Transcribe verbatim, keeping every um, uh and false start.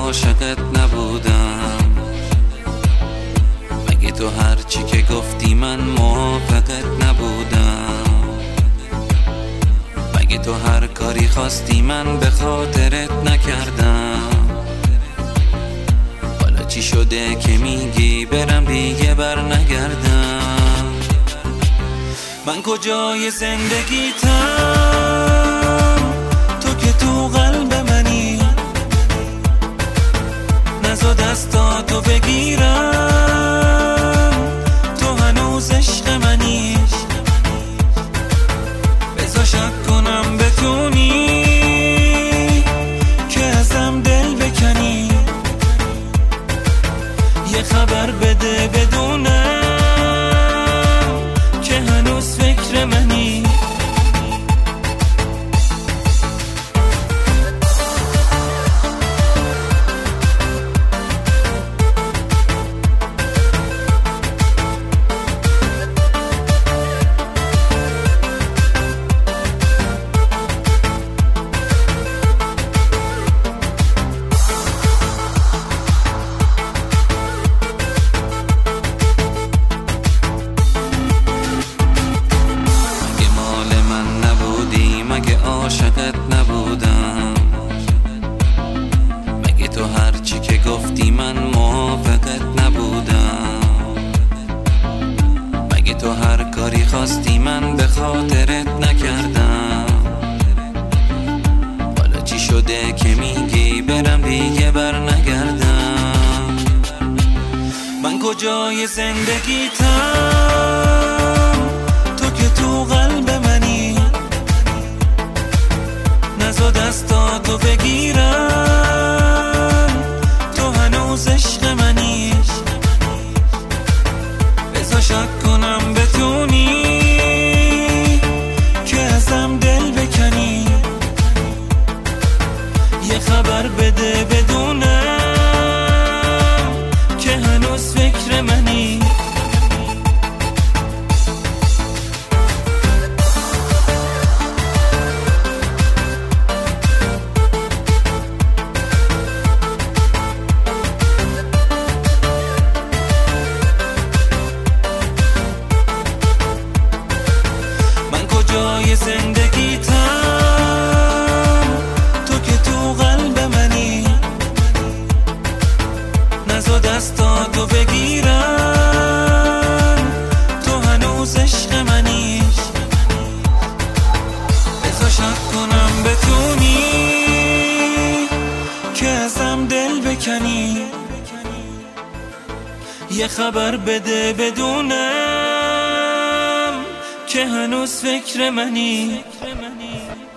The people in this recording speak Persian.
عاشقت نبودم؟ مگه تو هر چی که گفتی من موافقت نبودم؟ مگه تو هر کاری خواستی من به خاطرت نکردم؟ حالا چی شده که میگی برم دیگه بر نگردم؟ من کجای زندگیتم تو که تو قلب منی؟ نزا دستاتو بگیرم تو هنوز عشق منی. بذار شک کنم بتونی که ازم دل بکنی، یه خبر بده بدونم که هنوز فکر منی. عاشقت نبودم؟ مگه تو هر چی که گفتی من موافقت نبودم؟ مگه تو هر کاری خواستی من به خاطرت نکردم؟ حالا چی شده که میگی برم دیگه بر نگردم؟ من کجای زندگیتم تو که تو قلب منی؟ نزا دستاتو بگیرم تو هنوز عشق منی. بذار شک کنم بتونی که ازم دل بکنی، یه خبر بده بدونم که هنوز فکر منی. جای زندگیتم تو که تو قلب منی؟ نزا دستاتو بگیرم تو هنوز عشق منی. بذار شک کنم بتونی که ازم دل بکنی، یه خبر بده بدونم که هنوز فکر منی.